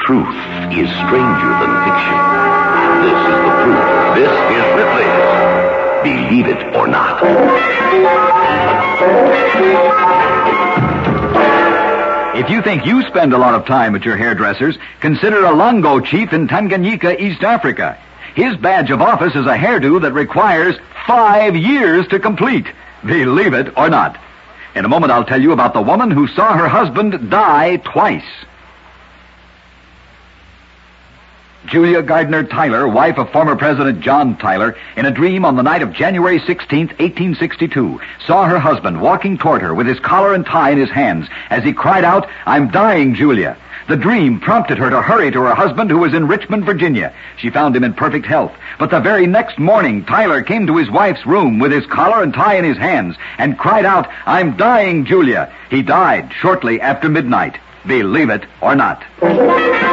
Truth is stranger than fiction. This is the proof. This is Ripley's Believe It or Not. If you think you spend a lot of time at your hairdresser's, consider a Longo chief in Tanganyika, East Africa. His badge of office is a hairdo that requires 5 years to complete. Believe it or not. In a moment, I'll tell you about the woman who saw her husband die twice. Julia Gardner Tyler, wife of former President John Tyler, in a dream on the night of January 16, 1862, saw her husband walking toward her with his collar and tie in his hands as he cried out, "I'm dying, Julia." The dream prompted her to hurry to her husband, who was in Richmond, Virginia. She found him in perfect health. But the very next morning, Tyler came to his wife's room with his collar and tie in his hands and cried out, "I'm dying, Julia." He died shortly after midnight. Believe it or not.